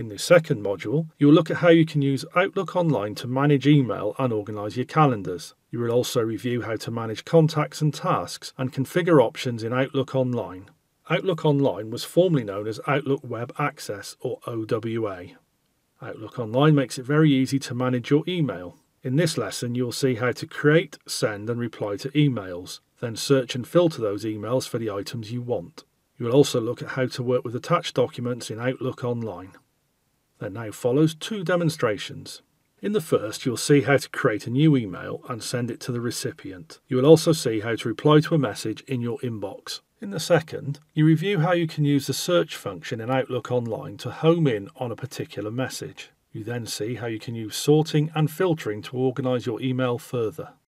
In the second module, you will look at how you can use Outlook Online to manage email and organise your calendars. You will also review how to manage contacts and tasks and configure options in Outlook Online. Outlook Online was formerly known as Outlook Web Access, or OWA. Outlook Online makes it very easy to manage your email. In this lesson, you'll see how to create, send and reply to emails, then search and filter those emails for the items you want. You will also look at how to work with attached documents in Outlook Online. There now follows 2 demonstrations. In the first, you'll see how to create a new email and send it to the recipient. You will also see how to reply to a message in your inbox. In the second, you review how you can use the search function in Outlook Online to home in on a particular message. You then see how you can use sorting and filtering to organise your email further.